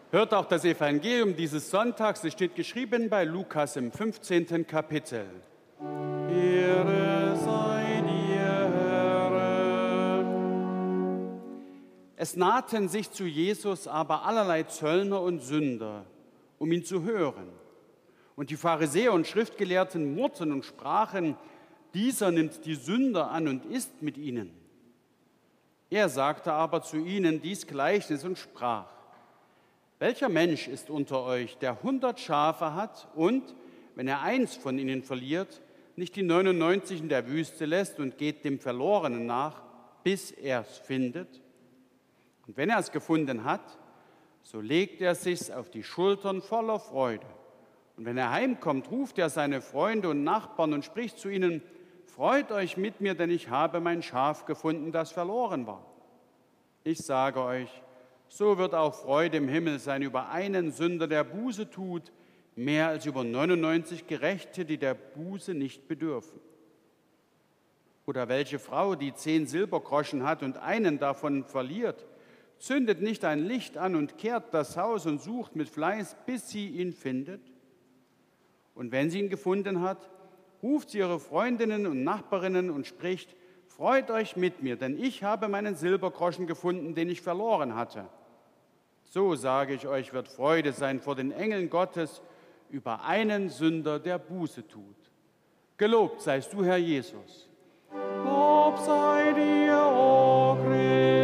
Hört auch das Evangelium dieses Sonntags, es steht geschrieben bei Lukas im 15. Kapitel. Ehre sei dir, Herr. Es nahten sich zu Jesus aber allerlei Zöllner und Sünder, um ihn zu hören. Und die Pharisäer und Schriftgelehrten murrten und sprachen: Dieser nimmt die Sünder an und isst mit ihnen. Er sagte aber zu ihnen dies Gleichnis und sprach: Welcher Mensch ist unter euch, der 100 Schafe hat und, wenn er eins von ihnen verliert, nicht die 99 in der Wüste lässt und geht dem Verlorenen nach, bis er es findet? Und wenn er es gefunden hat, so legt er sich's auf die Schultern voller Freude. Und wenn er heimkommt, ruft er seine Freunde und Nachbarn und spricht zu ihnen: Freut euch mit mir, denn ich habe mein Schaf gefunden, das verloren war. Ich sage euch, so wird auch Freude im Himmel sein über einen Sünder, der Buße tut, mehr als über 99 Gerechte, die der Buße nicht bedürfen. Oder welche Frau, die 10 Silbergroschen hat und einen davon verliert, zündet nicht ein Licht an und kehrt das Haus und sucht mit Fleiß, bis sie ihn findet? Und wenn sie ihn gefunden hat, ruft sie ihre Freundinnen und Nachbarinnen und spricht: Freut euch mit mir, denn ich habe meinen Silbergroschen gefunden, den ich verloren hatte. So sage ich euch, wird Freude sein vor den Engeln Gottes über einen Sünder, der Buße tut. Gelobt seist du, Herr Jesus. Lob sei dir, o Christus.